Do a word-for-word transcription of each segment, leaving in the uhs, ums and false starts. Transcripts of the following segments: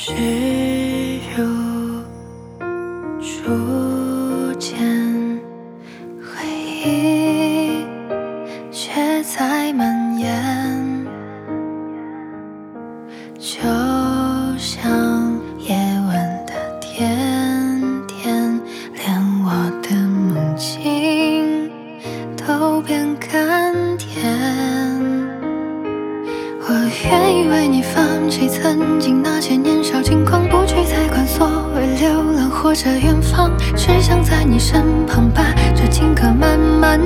只如初见，回忆却在蔓延，就像夜晚的甜甜，连我的梦境都变甘甜。我愿意为你放弃曾经那些年少轻狂，不去再管所谓流浪或者远方，只想在你身旁把这情歌慢慢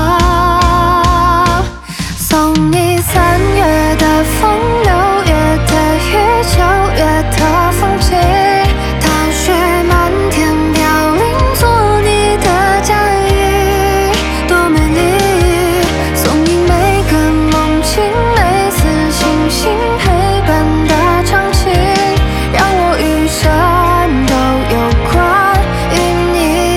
唱。送你三月的风，六月的雨，九月的风景，大雪漫天飘零，做你的嫁衣，多美丽。送你每个梦境，每次星星陪伴的场景，让我余生都有关于你。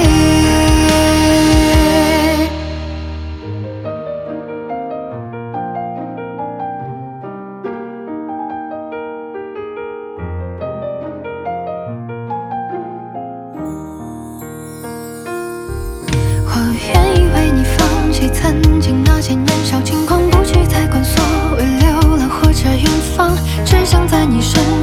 我愿意为你放弃曾经那些年少轻狂，不去再管所谓流浪或者远方，只想在你身